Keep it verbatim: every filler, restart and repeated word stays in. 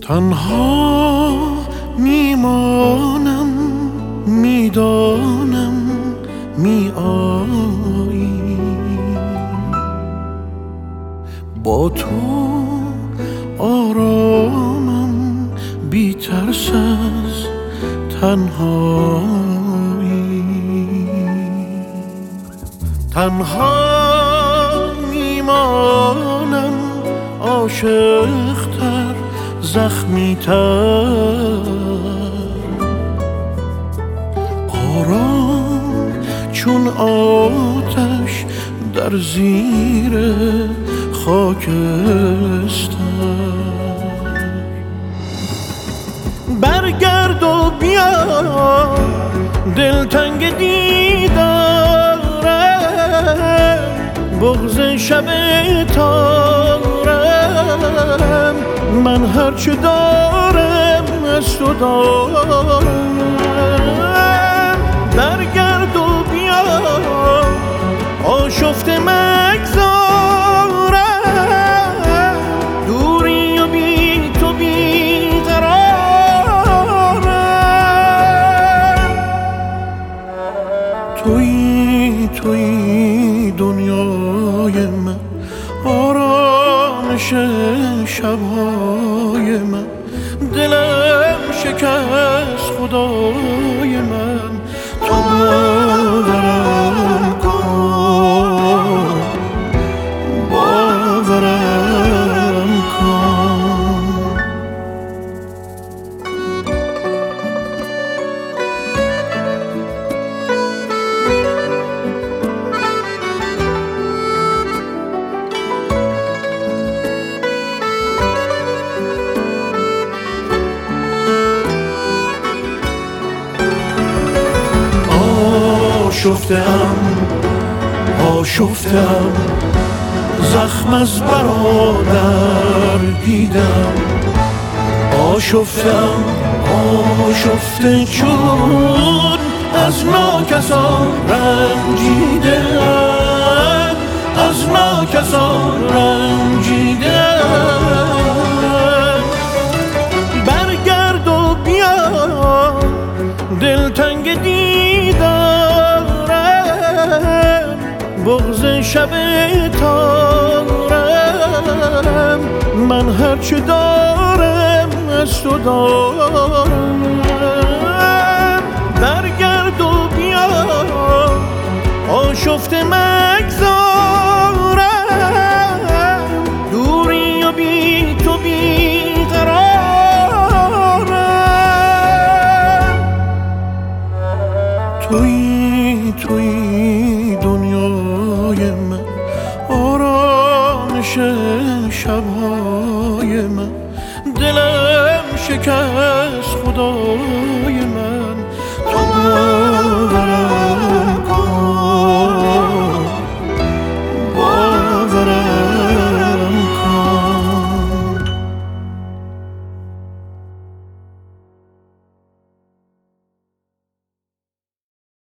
تنها میمانم، میدانم می آیی، با تو آرامم، بی ترس از تنهایی. تنها میمانم، عاشق‌تر، زخمی‌تر، آرام چون آتش در زیر خاکستر. برگرد و بیا، دلتنگ دیدارم، بغض شب تارم، من هرچه دارم از تو دارم. برگرد و بیا، آشفته مگذارم، دوری و بی تو بی قرارم. تویی تویی دنیای من، آرامش شبهای من، دلم شکست خدای من. تو باورم کن، باورم کن. آشفته‌ام، آشفته‌ام، زخم از برادر دیدم. آشفته‌ام، آشفته چون از ناکسان رنجیدم، از ناکسان رنجیدم. برگرد و بیا، دلتنگ دیدارم، بغض شب تارم، من هرچه دارم از تو دارم. برگرد و بیا، آشفته مگذارم، دوری و بی تو بی قرارم. تویی تویی دنیای من، آرامش شبهای من، دلم شکست خدای من. تو